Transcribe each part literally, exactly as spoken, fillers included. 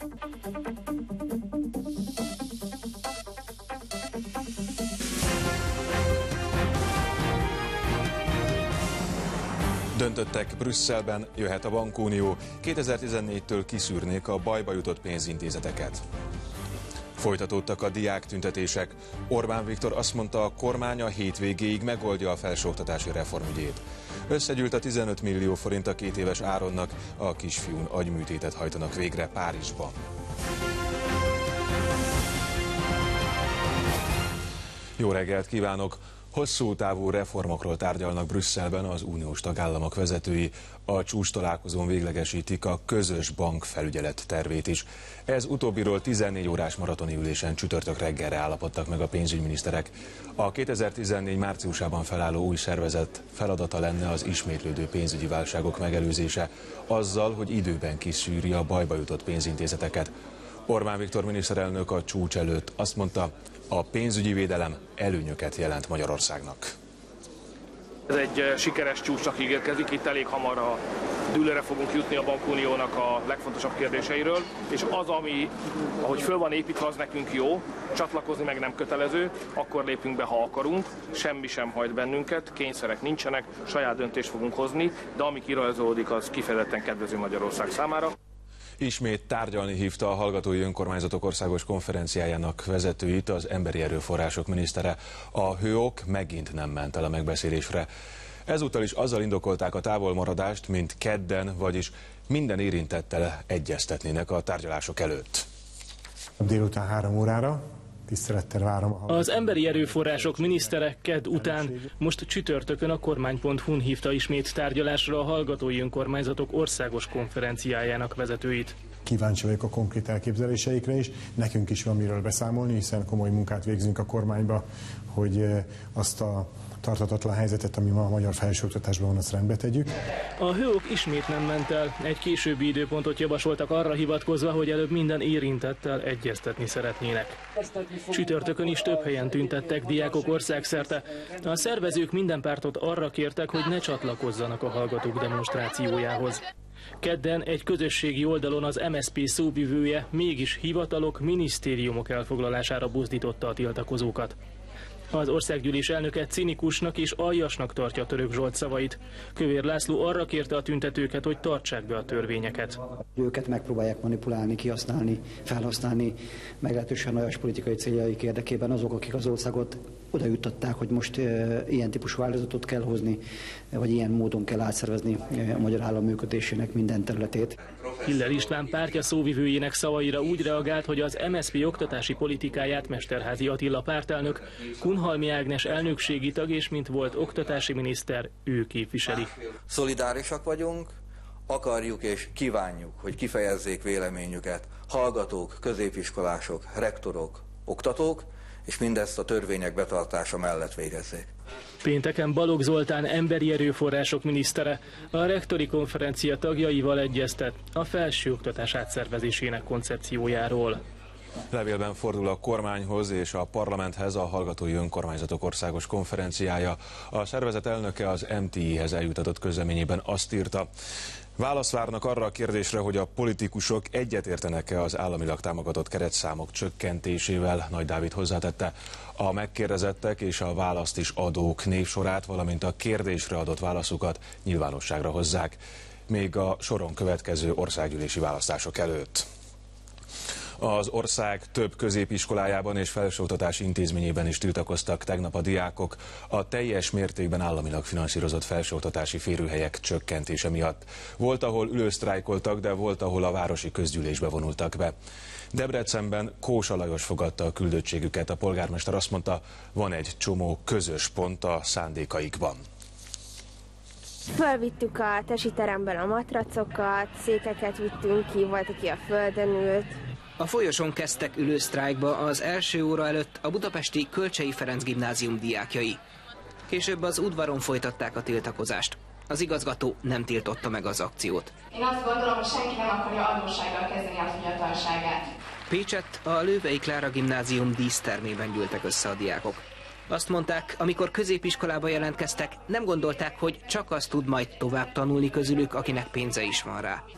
Döntöttek Brüsszelben, jöhet a bankunió, kétezer-tizennégytől kiszűrnék a bajba jutott pénzintézeteket. Folytatódtak a diáktüntetések. Orbán Viktor azt mondta, a kormány a hétvégéig megoldja a felsőoktatási reformügyét. Összegyűlt a tizenöt millió forint a két éves Áronnak, a kisfiún agyműtétet hajtanak végre Párizsban. Jó reggelt kívánok! Hosszú távú reformokról tárgyalnak Brüsszelben az uniós tagállamok vezetői. A csúcs találkozón véglegesítik a közös bankfelügyelet tervét is. Ez utóbbiról tizennégy órás maratoni ülésen csütörtök reggelre állapodtak meg a pénzügyminiszterek. A kétezer-tizennégy márciusában felálló új szervezet feladata lenne az ismétlődő pénzügyi válságok megelőzése, azzal, hogy időben kiszűri a bajba jutott pénzintézeteket. Orbán Viktor miniszterelnök a csúcs előtt azt mondta, a pénzügyi védelem előnyöket jelent Magyarországnak. Ez egy sikeres csúcsnak ígérkezik, itt elég hamar a dűlőre fogunk jutni a bankuniónak a legfontosabb kérdéseiről, és az, ami, ahogy föl van építve, az nekünk jó, csatlakozni meg nem kötelező, akkor lépünk be, ha akarunk, semmi sem hajt bennünket, kényszerek nincsenek, saját döntést fogunk hozni, de ami kirajzolódik, az kifejezetten kedvező Magyarország számára. Ismét tárgyalni hívta a Hallgatói Önkormányzatok Országos Konferenciájának vezetőit az emberi erőforrások minisztere. A hőok megint nem ment el a megbeszélésre. Ezúttal is azzal indokolták a távolmaradást, mint kedden, vagyis minden érintettel egyeztetnének a tárgyalások előtt. Délután három órára. Tisztelettel várom a Az emberi erőforrások minisztere kedd után most csütörtökön a kormány pont hu-n hívta ismét tárgyalásra a Hallgatói Önkormányzatok Országos Konferenciájának vezetőit. Kíváncsi vagyok a konkrét elképzeléseikre is. Nekünk is van miről beszámolni, hiszen komoly munkát végzünk a kormányba, hogy azt a tarthatatlan helyzetet, ami ma a magyar felsőoktatásban van, azt rendbe tegyük. A hőok ismét nem ment el. Egy későbbi időpontot javasoltak arra hivatkozva, hogy előbb minden érintettel egyeztetni szeretnének. Csütörtökön is több helyen tüntettek diákok országszerte. A szervezők minden pártot arra kértek, hogy ne csatlakozzanak a hallgatók demonstrációjához. Kedden egy közösségi oldalon az em es zé pé szóvivője mégis hivatalok, minisztériumok elfoglalására buzdította a tiltakozókat. Az országgyűlés elnöke cinikusnak és aljasnak tartja Török Zsolt szavait. Kövér László arra kérte a tüntetőket, hogy tartsák be a törvényeket. Őket megpróbálják manipulálni, kihasználni, felhasználni meglehetősen olyas politikai céljaik érdekében azok, akik az országot oda juttatták, hogy most e, ilyen típusú változatot kell hozni, vagy ilyen módon kell átszervezni a magyar állam működésének minden területét. Hiller István pártja szóvivőjének szavaira úgy reagált, hogy az em es zé pé oktatási politikáját Mesterházy Attila pártelnök, Kunhalmi Ágnes elnökségi tag és mint volt oktatási miniszter, ő képviseli. Szolidárisak vagyunk, akarjuk és kívánjuk, hogy kifejezzék véleményüket hallgatók, középiskolások, rektorok, oktatók, és mindezt a törvények betartása mellett végezzék. Pénteken Balogh Zoltán emberi erőforrások minisztere a rektori konferencia tagjaival egyeztet a felsőoktatás átszervezésének koncepciójáról. Levélben fordul a kormányhoz és a parlamenthez a Hallgatói Önkormányzatok Országos Konferenciája. A szervezet elnöke az em té i-hez eljutatott közleményében azt írta, választ várnak arra a kérdésre, hogy a politikusok egyetértenek-e az államilag támogatott keretszámok csökkentésével. Nagy Dávid hozzátette, a megkérdezettek és a választ is adók névsorát, valamint a kérdésre adott válaszukat nyilvánosságra hozzák, még a soron következő országgyűlési választások előtt. Az ország több középiskolájában és felsőoktatási intézményében is tiltakoztak tegnap a diákok a teljes mértékben államilag finanszírozott felsőoktatási férőhelyek csökkentése miatt. Volt, ahol ülősztrájkoltak, de volt, ahol a városi közgyűlésbe vonultak be. Debrecenben Kósa Lajos fogadta a küldöttségüket. A polgármester azt mondta, van egy csomó közös pont a szándékaikban. Fölvittük a tesiteremben a matracokat, székeket vittünk ki, volt, aki a földön ült. A folyosón kezdtek ülősztrájkba az első óra előtt a budapesti Kölcsey Ferenc gimnázium diákjai. Később az udvaron folytatták a tiltakozást. Az igazgató nem tiltotta meg az akciót. Én azt gondolom, hogy senki nem akarja adóssággal kezdeni a fiatalságát. Pécsett a Lővei Klára gimnázium dísztermében gyűltek össze a diákok. Azt mondták, amikor középiskolába jelentkeztek, nem gondolták, hogy csak azt tud majd tovább tanulni közülük, akinek pénze is van rá.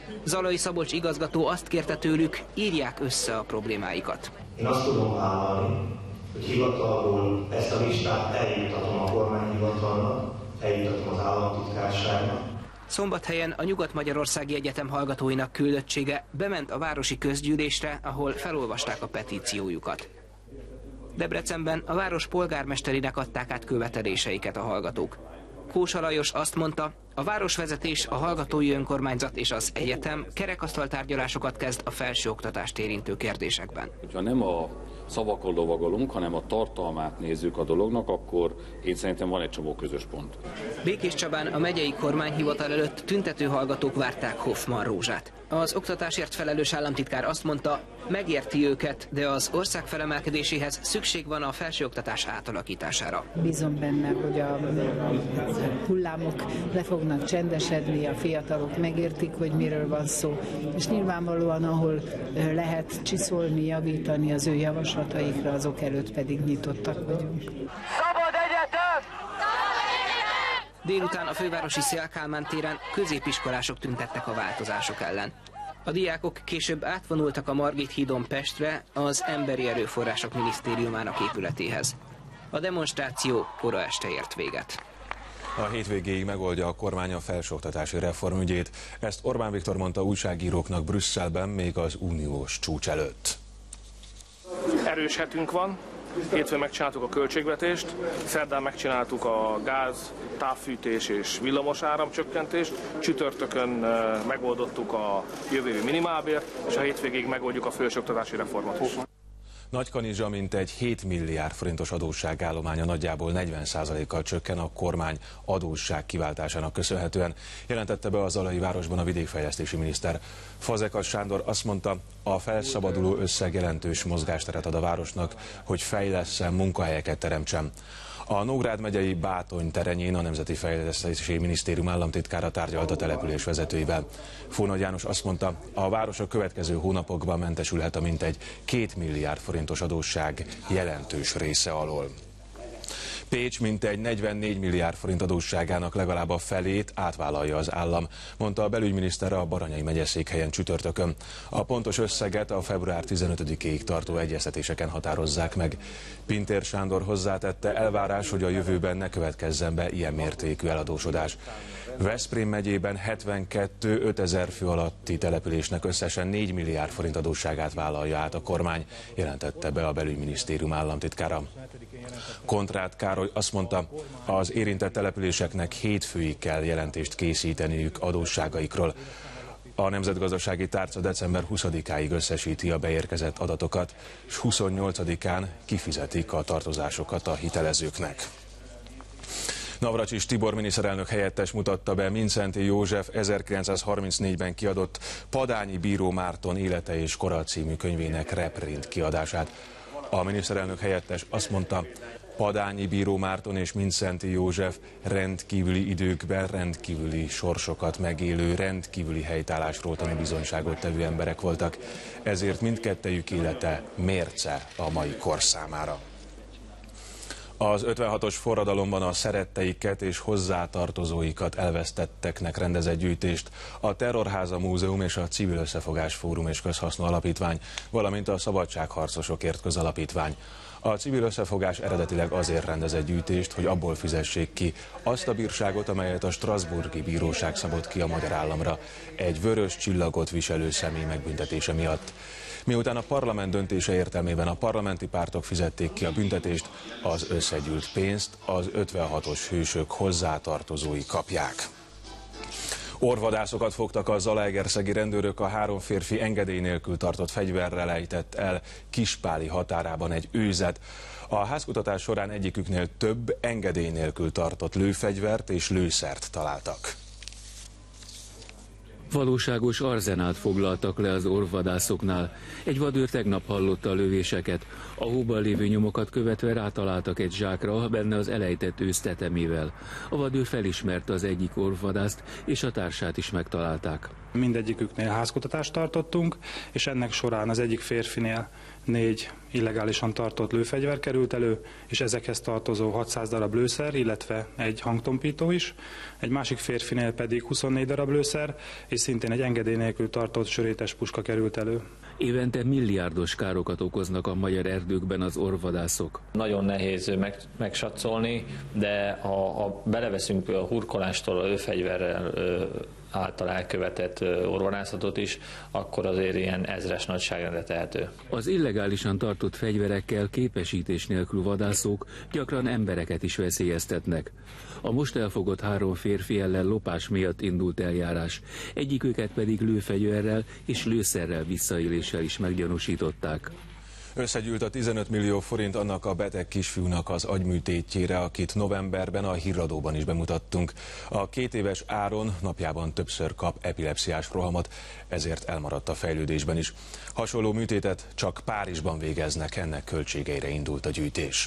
Zalai Szabolcs igazgató azt kérte tőlük, írják össze a problémáikat. Én azt tudom vállalni, hogy hivatalból ezt a listát eljutatom a kormányhivatalnak, eljutatom az államtitkárságnak. Szombathelyen a Nyugat-Magyarországi Egyetem hallgatóinak küldöttsége bement a városi közgyűlésre, ahol felolvasták a petíciójukat. Debrecenben a város polgármesterinek adták át követeléseiket a hallgatók. Kósa Lajos azt mondta, a városvezetés, a hallgatói önkormányzat és az egyetem kerekasztaltárgyalásokat kezd a felsőoktatást érintő kérdésekben. Ha nem a szavakon lovagolunk, hanem a tartalmát nézzük a dolognak, akkor én szerintem van egy csomó közös pont. Békés Csabán a megyei kormányhivatal előtt tüntető hallgatók várták Hoffman Rózsát. Az oktatásért felelős államtitkár azt mondta, megérti őket, de az ország felemelkedéséhez szükség van a felsőoktatás átalakítására. Bízom benne, hogy a hullámok le fognak csendesedni, a fiatalok megértik, hogy miről van szó, és nyilvánvalóan, ahol lehet csiszolni, javítani az ő javaslataikra, azok előtt pedig nyitottak vagyunk. Szabad egyetem! Szabad egyetem! Délután a fővárosi Széll Kálmán téren középiskolások tüntettek a változások ellen. A diákok később átvonultak a Margit hídon Pestre, az Emberi Erőforrások Minisztériumának épületéhez. A demonstráció kora este ért véget. A hétvégéig megoldja a kormány a felsőoktatási reformügyét. Ezt Orbán Viktor mondta újságíróknak Brüsszelben még az uniós csúcs előtt. Erős hetünk van. Hétfőn megcsináltuk a költségvetést, szerdán megcsináltuk a gáz, távfűtés és villamos áramcsökkentést, csütörtökön megoldottuk a jövő évi minimálbért, és a hétvégéig megoldjuk a felsőoktatási reformot is. Nagykanizsa mintegy hét milliárd forintos adósságállománya nagyjából negyven százalékkal csökken a kormány adósság kiváltásának köszönhetően, jelentette be a Zalai városban a vidékfejlesztési miniszter. Fazekas Sándor azt mondta, a felszabaduló összeg jelentős mozgásteret ad a városnak, hogy fejlesszen, munkahelyeket teremtsen. A Nógrád megyei Bátony terenyén a Nemzeti Fejlesztési Minisztérium államtitkára tárgyalt a település vezetőivel. Fónagy János azt mondta, a város a következő hónapokban mentesülhet a mintegy két milliárd forintos adósság jelentős része alól. Pécs mintegy negyvennégy milliárd forint adósságának legalább a felét átvállalja az állam, mondta a belügyminiszter a Baranyai megyeszékhelyen csütörtökön. A pontos összeget a február tizenötödikéig tartó egyeztetéseken határozzák meg. Pintér Sándor hozzátette, elvárás, hogy a jövőben ne következzen be ilyen mértékű eladósodás. Veszprém megyében hetvenkettő ötezer fő alatti településnek összesen négy milliárd forint adósságát vállalja át a kormány, jelentette be a belügyminisztérium államtitkára. Kontrát Károly azt mondta, az érintett településeknek hétfőig kell jelentést készíteniük adósságaikról. A Nemzetgazdasági Tárca december huszadikáig összesíti a beérkezett adatokat, és huszonnyolcadikán kifizetik a tartozásokat a hitelezőknek. Navracsics Tibor miniszterelnök helyettes mutatta be Mindszenty József ezerkilencszázharmincnégyben kiadott Padányi Bíró Márton élete és kora című könyvének reprint kiadását. A miniszterelnök helyettes azt mondta, Padányi Bíró Márton és Mindszenty József rendkívüli időkben rendkívüli sorsokat megélő, rendkívüli helytállásról tanúbizonyságot tevő emberek voltak, ezért mindkettejük élete mérce a mai kor számára. Az ötvenhatos forradalomban a szeretteiket és hozzátartozóikat elvesztetteknek rendezett gyűjtést a Terrorháza Múzeum és a Civil Összefogás Fórum és Közhasznú Alapítvány, valamint a Szabadságharcosokért Közalapítvány. A Civil Összefogás eredetileg azért rendezett gyűjtést, hogy abból fizessék ki azt a bírságot, amelyet a strasbourgi bíróság szabott ki a magyar államra egy vörös csillagot viselő személy megbüntetése miatt. Miután a parlament döntése értelmében a parlamenti pártok fizették ki a büntetést, az összegyűlt pénzt az ötvenhatos hősök hozzátartozói kapják. Orvadászokat fogtak a zalaegerszegi rendőrök, a három férfi engedély nélkül tartott fegyverrel ejtett el Kispáli határában egy őzet. A házkutatás során egyiküknél több engedély nélkül tartott lőfegyvert és lőszert találtak. Valóságos arzenált foglaltak le az orvvadászoknál. Egy vadőr tegnap hallotta a lövéseket. A hóban lévő nyomokat követve rátaláltak egy zsákra, benne az elejtett ősz tetemével. A vadőr felismerte az egyik orvvadászt, és a társát is megtalálták. Mindegyiküknél házkutatást tartottunk, és ennek során az egyik férfinél négy illegálisan tartott lőfegyver került elő, és ezekhez tartozó hatszáz darab lőszer, illetve egy hangtompító is. Egy másik férfinél pedig huszonnégy darab lőszer, és szintén egy engedély nélkül tartott sörétes puska került elő. Évente milliárdos károkat okoznak a magyar erdőkben az orvvadászok. Nagyon nehéz meg, megsatszolni, de ha, ha beleveszünk a hurkolástól, a lőfegyverrel által elkövetett orvadászatot is, akkor azért ilyen ezres nagyságrendre tehető. Az illegálisan tartott fegyverekkel képesítés nélkül vadászók gyakran embereket is veszélyeztetnek. A most elfogott három férfi ellen lopás miatt indult eljárás, egyiküket pedig lőfegyverrel és lőszerrel visszaéléssel is meggyanúsították. Összegyűlt a tizenöt millió forint annak a beteg kisfiúnak az agyműtétjére, akit novemberben a Híradóban is bemutattunk. A két éves Áron napjában többször kap epilepsziás rohamot, ezért elmaradt a fejlődésben is. Hasonló műtétet csak Párizsban végeznek, ennek költségeire indult a gyűjtés.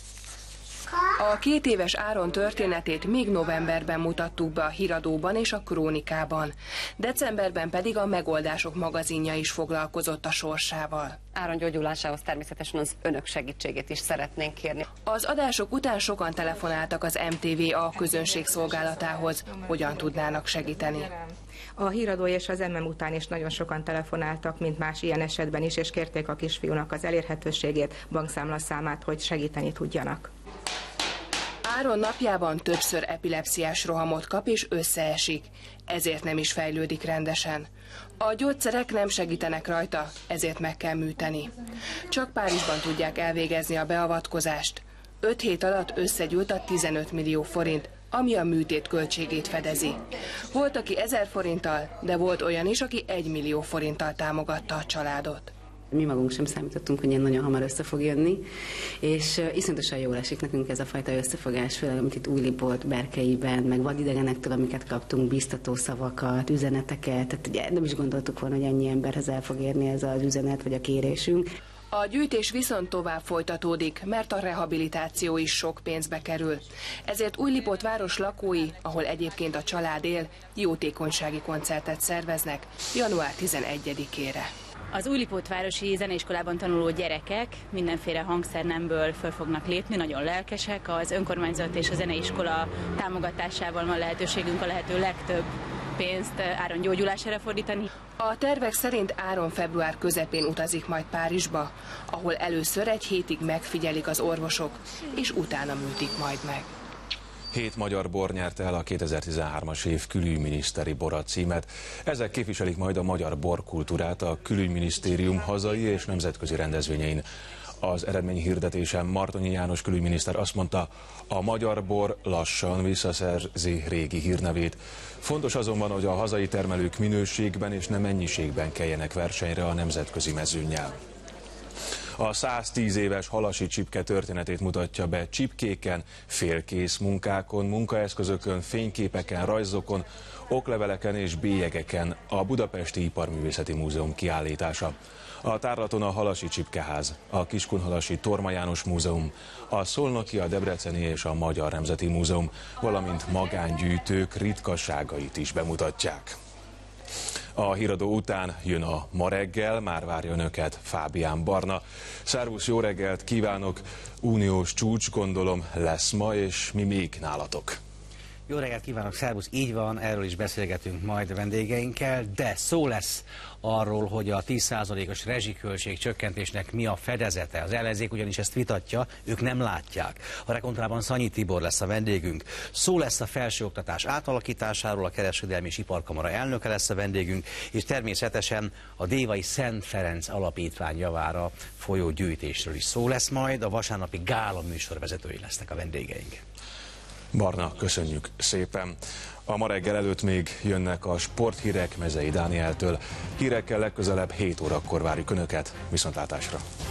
A két éves Áron történetét még novemberben mutattuk be a Híradóban és a Krónikában. Decemberben pedig a Megoldások magazinja is foglalkozott a sorsával. Áron gyógyulásához természetesen az önök segítségét is szeretnénk kérni. Az adások után sokan telefonáltak az em té vé a közönség szolgálatához, hogyan tudnának segíteni. A Híradó és az em em után is nagyon sokan telefonáltak, mint más ilyen esetben is, és kérték a kisfiúnak az elérhetőségét, bankszámlaszámát, hogy segíteni tudjanak. Áron napjában többször epilepsziás rohamot kap és összeesik, ezért nem is fejlődik rendesen. A gyógyszerek nem segítenek rajta, ezért meg kell műteni. Csak Párizsban tudják elvégezni a beavatkozást. Öt hét alatt összegyűlt a tizenöt millió forint, ami a műtét költségét fedezi. Volt, aki ezer forinttal, de volt olyan is, aki egy millió forinttal támogatta a családot. Mi magunk sem számítottunk, hogy ilyen nagyon hamar össze fog jönni, és iszonyatosan jól esik nekünk ez a fajta összefogás, főleg amit itt Újlipót, Berkeiben, meg vadidegenektől, amiket kaptunk, biztató szavakat, üzeneteket, tehát ugye nem is gondoltuk volna, hogy ennyi emberhez el fog érni ez az üzenet, vagy a kérésünk. A gyűjtés viszont tovább folytatódik, mert a rehabilitáció is sok pénzbe kerül. Ezért Újlipót város lakói, ahol egyébként a család él, jótékonysági koncertet szerveznek január tizenegyedikére. Az Újlipótvárosi zeneiskolában tanuló gyerekek mindenféle hangszernemből föl fognak lépni, nagyon lelkesek. Az önkormányzat és a zeneiskola támogatásával van lehetőségünk a lehető legtöbb pénzt Áron gyógyulására fordítani. A tervek szerint Áron február közepén utazik majd Párizsba, ahol először egy hétig megfigyelik az orvosok, és utána műtik majd meg. Hét magyar bor nyerte el a kétezer-tizenhármas év külügyminiszteri bora címet. Ezek képviselik majd a magyar borkultúrát a külügyminisztérium hazai és nemzetközi rendezvényein. Az eredményhirdetésen Martonyi János külügyminiszter azt mondta, a magyar bor lassan visszaszerzi régi hírnevét. Fontos azonban, hogy a hazai termelők minőségben és nem mennyiségben keljenek versenyre a nemzetközi mezőnnyel. A száztíz éves halasi csipke történetét mutatja be csipkéken, félkész munkákon, munkaeszközökön, fényképeken, rajzokon, okleveleken és bélyegeken a Budapesti Iparművészeti Múzeum kiállítása. A tárlaton a Halasi Csipkeház, a Kiskunhalasi Torma János Múzeum, a Szolnoki, a Debreceni és a Magyar Nemzeti Múzeum, valamint magángyűjtők ritkaságait is bemutatják. A Híradó után jön a Ma reggel, már várja önöket Fábián Barna. Szervusz, jó reggelt kívánok! Uniós csúcs, gondolom, lesz ma, és mi még nálatok? Jó reggelt kívánok, szervusz, így van, erről is beszélgetünk majd a vendégeinkkel, de szó lesz arról, hogy a tíz százalékos rezsiköltség csökkentésnek mi a fedezete. Az ellenzék ugyanis ezt vitatja, ők nem látják. A Rekontrában Szanyi Tibor lesz a vendégünk. Szó lesz a felsőoktatás átalakításáról, a Kereskedelmi és Iparkamara elnöke lesz a vendégünk, és természetesen a Dévai Szent Ferenc Alapítvány javára folyó gyűjtésről is szó lesz majd, a vasárnapi gála műsorvezetői lesznek a vendégeink. Barna, köszönjük szépen. A Ma reggel előtt még jönnek a sporthírek Mezei Dánieltől. Hírekkel legközelebb hét órakor várjuk önöket. Viszontlátásra!